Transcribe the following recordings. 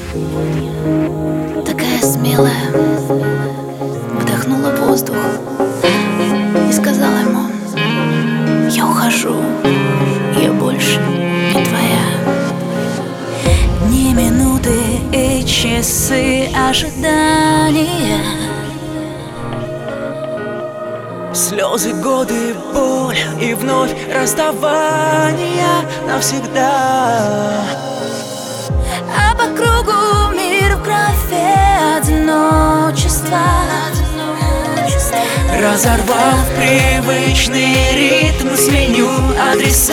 такая смелая, вдохнула воздух и сказала ему: я ухожу, я больше не твоя. Ни минуты и часы ожидания, слезы, годы, боль и вновь расставание навсегда. а по кругу мир в графе одиночества. Разорвав привычный ритм, сменю адреса.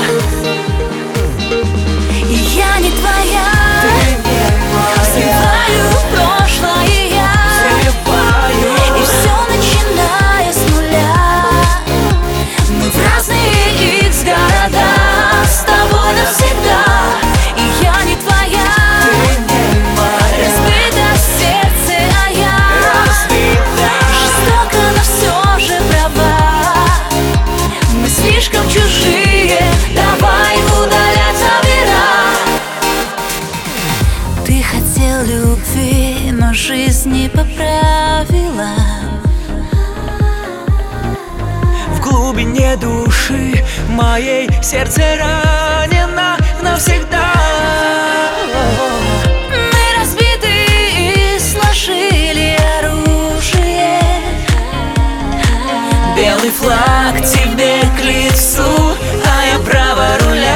И я не твоя, Ты не моя, срываю прошлое я, срываю. и все начиная с нуля. Мы в разные икс города, с тобой навсегда. И я не твоя, Ты не моя, разбито сердце, а я разбита. жестоко, но все же права. Мы слишком чужие, давай удалять номера. Ты хотел любви, но жизнь не поправила. В глубине души моей сердце ранено навсегда. Мы разбиты и сложили оружие. Белый флаг тебе к лицу, а я право руля.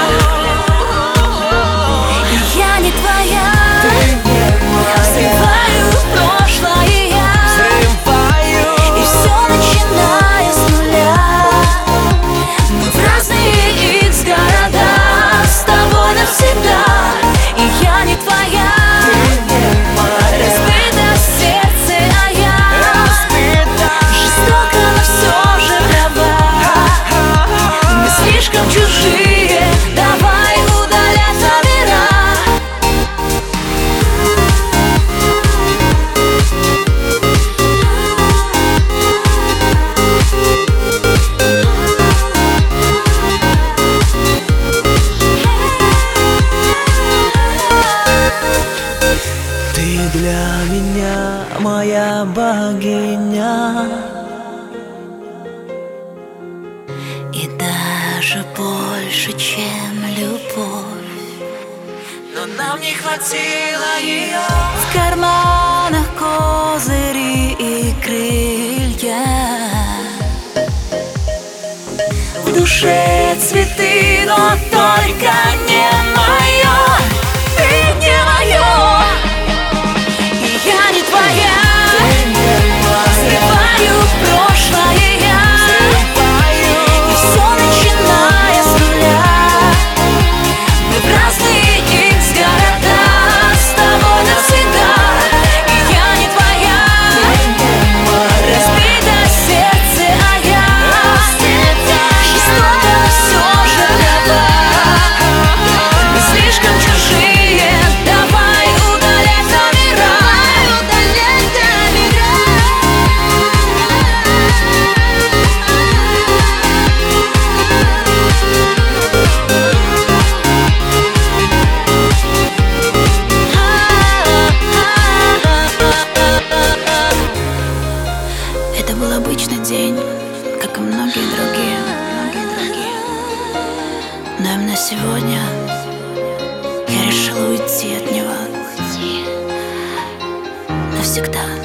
И я не твоя, Ты не моя, срываю прошлое я, взрываю. и все начиная с нуля. Мы в разные икс города, с тобой навсегда. И я не твоя, Ты не моя, разбито сердце, а я разбита. жестоко, но все же права. Мы слишком чужие, давай удалять номера. Ты для меня моя богиня. И даже больше, чем любовь. Но нам не хватило ее. В карманах козыри и крылья, в душе цветы, но только не мое. Ты не мое, и я не твоя. Ты не моя, Срываю прошлое я, взрываю. и все начиная с нуля. Мы в разные икс города, с тобой навсегда. И я не твоя, разбито сердце, а я жестоко, но все же права. Мы слишком чужие, давай удалять номера. Удалять номера. Это был обычный день, как и многие другие. Но именно сегодня я решила уйти от него навсегда.